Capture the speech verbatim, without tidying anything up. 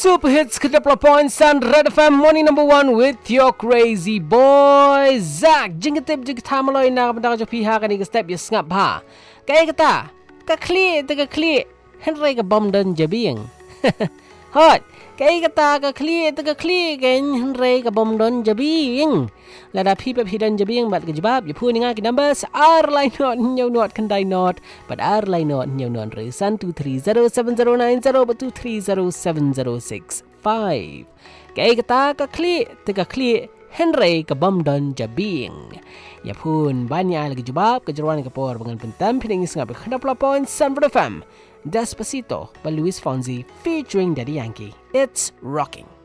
Super hits ke dua puluh point Sun Red F M morning number one with your crazy boy Zach. Jingkatip jingkat maloi na benda jo pihak ni ke step ya sengap ha. Kai kata, ka clear te ka clear. Henry ka bom dan jabing. Hot. Kai kata ka clear te ka clear kan Henry ka bom dan jabing. Lada pi pe dan jabing bat ke jebab ya pu ni ngak numbers R line not nyau not kan dai not but R line not nyau non re san two three zero seven zero nine zero but two three zero seven zero six five. Kai kata ka clear te ka clear Henry ka bom dan jabing. Ya pun banyak lagi jebab ke jeruan ke por dengan pentam pinang isngap ke dua puluh point Sun Red F M. Despacito by Luis Fonsi featuring Daddy Yankee. It's rocking.